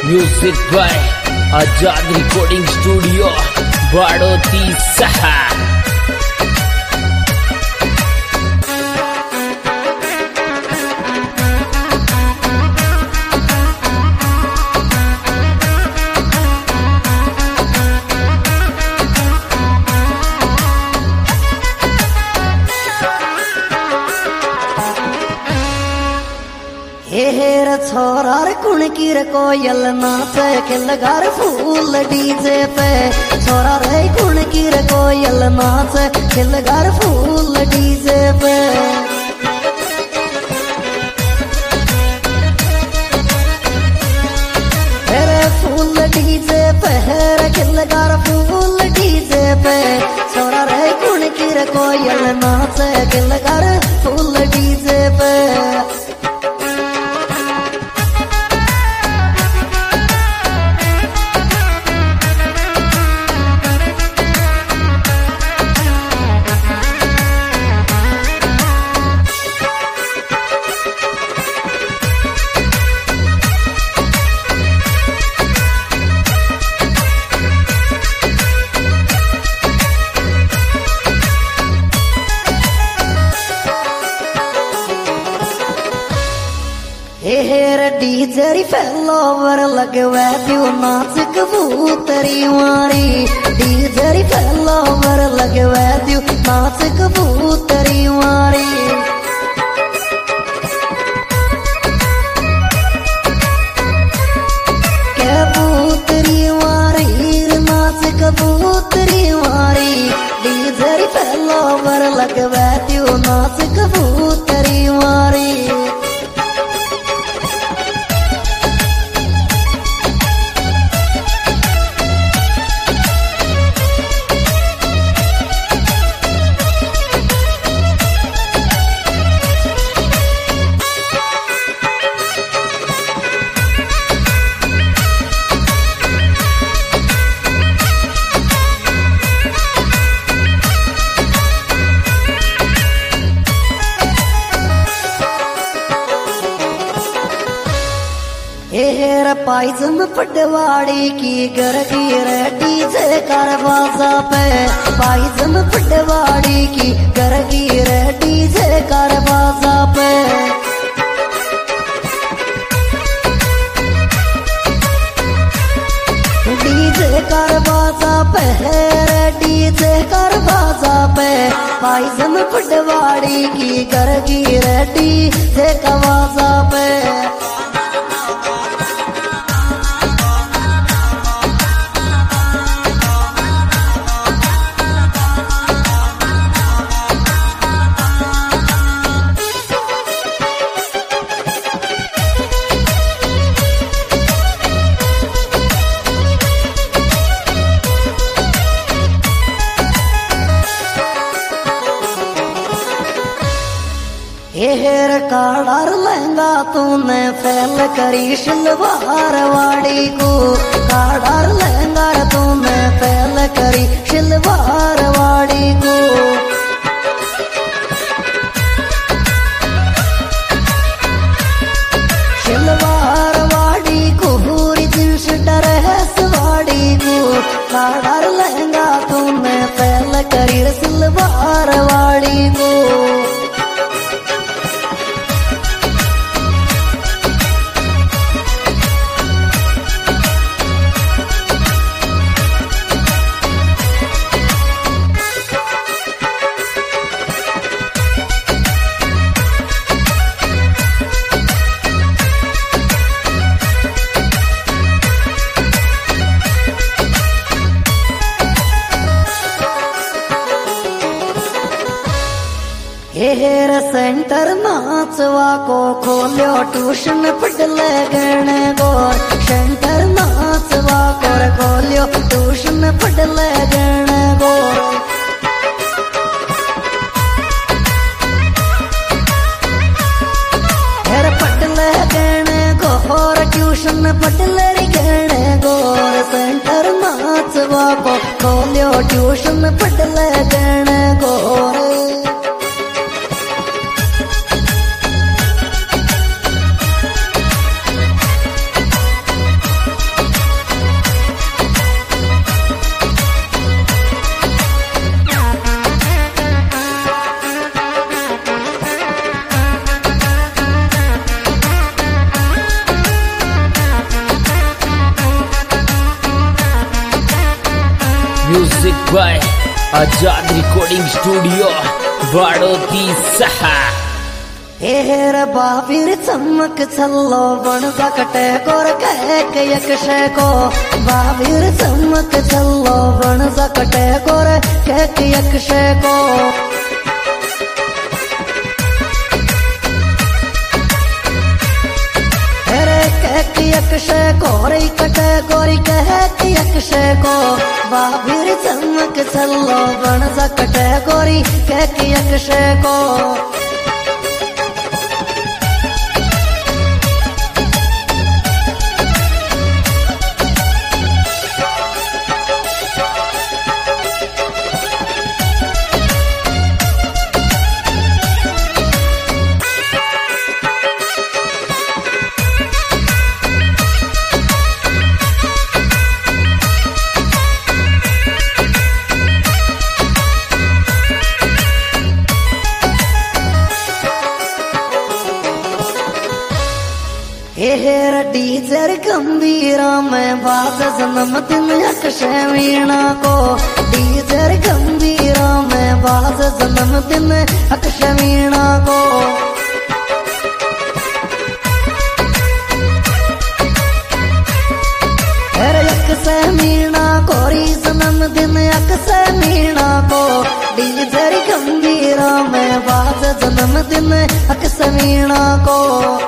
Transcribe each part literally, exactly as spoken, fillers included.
Music by Azad recording studio Badoti सहा। हेर छोरार कुण कीर कोयल नाचे खिलगार फूल डीजे पे। छोरा रे कुण कीर कोयल नाचे खिलगार फूल डीजे पे। हेरे फूल डीजे पे हेरे खिलगार फूल डीजे पे। छोरा रे कुण कीर कोयल नाचे खिलगार फूल डीजे पे। हेर डीजरी फैलोवर लगवे दियो नाच कबूतरी मारी। डीजरी फैलोवर लगवे दियो नाच कबूतरी मारी। कबूतरी मारी नाच कबूतरी मारी। डीजरी फैलोवर लगवे दियो नाच कबूतरी मारी। हेर पाइजम पटवाड़ी की गरगी रे डीजे कारवाजा पे। पाइजम पटवाड़ी की गरगी रे डीजे कारवाजा पे। डीजे कारवाजा पे हेरे डीजे कारवाजा पे। पाइजम पटवाड़ी की गरगी रे डीजे कारवाजा पे। हेर काड़ार लहंगा तूने फैल करी शिलवार वाड़ी को। काड़ार लहंगा तूने फैल करी शिलवार वाड़ी को। शिलवार वाड़ी को पूरी जिन्स ड्रेस वाड़ी को। काड़ार लहंगा तूने फैल करी शिलवार वाड़ी को। हेर सेंटर नाचवा को खोलियो ट्यूशन पढ़ले गणे गोर। सेंटर नाचवा को खोलियो ट्यूशन पढ़ले गणे गोर। हेर पढ़ले गणे गोर ट्यूशन पढ़ले गणे गोर। सेंटर नाचवा को खोलियो ट्यूशन पढ़ले गणे गोर। Music by Azad recording studio Badoti सहा। हेर बाबीर चमक छल्लो बन सकटे गोर कह के यक्षे को बाबीर चमक छल्लो बन सकटे गोर कह के यक्षे को यक्षे गोरी कटे गोरी कह के यक्षे को बाबीर चमक छल्लो बन सकटे गोरी कह के यक्षे को हेर डीजर गंभीरा में बाज जन्मदिन यक्षे वीणा को डीजर गंभीरा में बाज जन्मदिन यक्षे वीणा को हेर यक्षे मीणा कोरी जन्मदिन यक्षे मीणा को डीजर गंभीरा में बाज जन्मदिन यक्षे मीणा को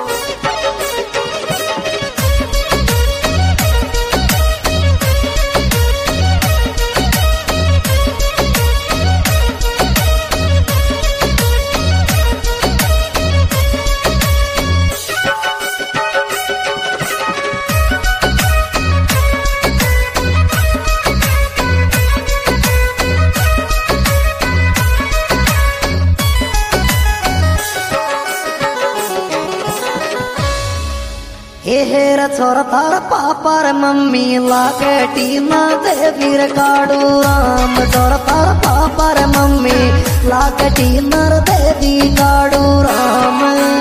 हेर छोरा तार पापर मम्मी लागे टीना देवीर काड़ू राम छोरा तार पापर मम्मी लागे टीना देवी काड़ू राम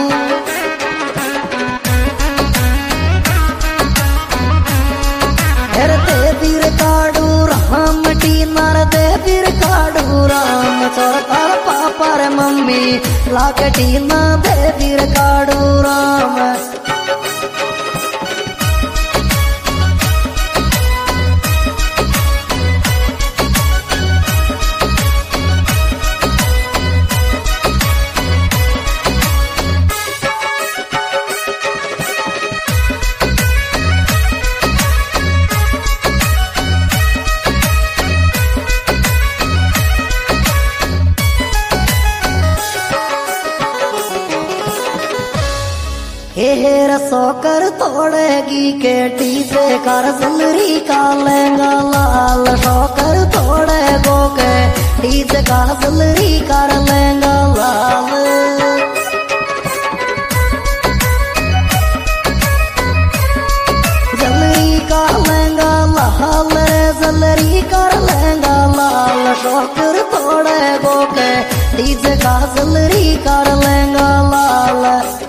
हेर देवीर काड़ू राम टीना देवीर काड़ू राम छोरा तार पापर मम्मी लागे टीना देवीर काड़ू राम हेर सोकर तोड़ेगी केटी से कर सुंदरी का लहंगा लाल सोकर तोड़े गो के टी से का सुंदरी कर लहंगा लाल जलरी का लहंगा लाल जलरी कर लहंगा लाल सोकर तोड़े गो के टी से का सुंदरी कर लहंगा लाल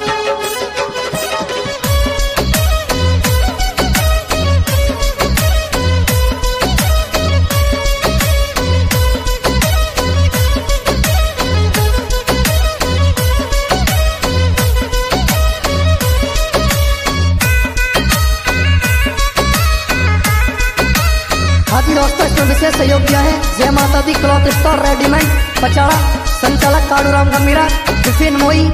दोस्तों इसमें विशेष सहयोग दिया है Jai Mata Di cloth store readymade Pachada संचालक काड़ूराम गंभीरा विपिन मोई।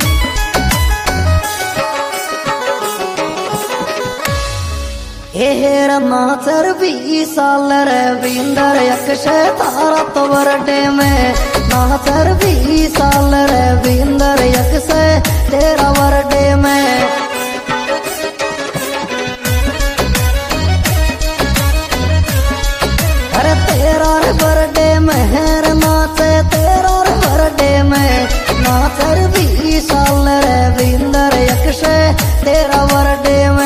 हेर नाचर भी साल रविंदर यक्षे तारा तो बरडे में नाचर भी साल रविंदर यक्षे तेरा बरडे में तेरा बर्थडे में हेर नाचे तेरा बर्थडे में नाचर भी साल रविंदर यक्षे तेरा बर्थडे में